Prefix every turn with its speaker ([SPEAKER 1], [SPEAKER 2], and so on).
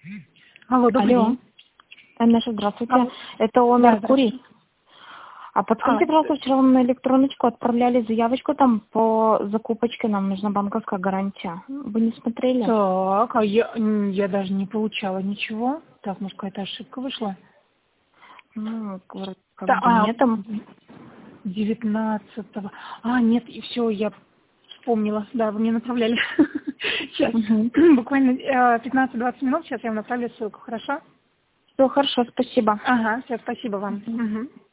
[SPEAKER 1] Алло, добрый
[SPEAKER 2] Алло.
[SPEAKER 1] день.
[SPEAKER 2] Наша, здравствуйте.
[SPEAKER 1] Алло.
[SPEAKER 2] Это ООО
[SPEAKER 1] Да,
[SPEAKER 2] «Меркурий». А подскажите, пожалуйста, вчера вам на электроночку отправляли заявочку там по закупочке, нам нужна банковская гарантия. Вы не смотрели?
[SPEAKER 1] так, а я даже не получала ничего. Так, может, какая-то ошибка вышла?
[SPEAKER 2] Ну, говорят, как
[SPEAKER 1] Да,
[SPEAKER 2] бы нет там.
[SPEAKER 1] 19-го. Нет, и все, я вспомнила. Да, вы мне направляли. Сейчас,
[SPEAKER 2] Угу.
[SPEAKER 1] буквально 15-20 минут, сейчас я вам направлю ссылку, хорошо?
[SPEAKER 2] Все хорошо, спасибо.
[SPEAKER 1] Ага, все, спасибо вам.
[SPEAKER 2] Мгм.
[SPEAKER 1] Мгм.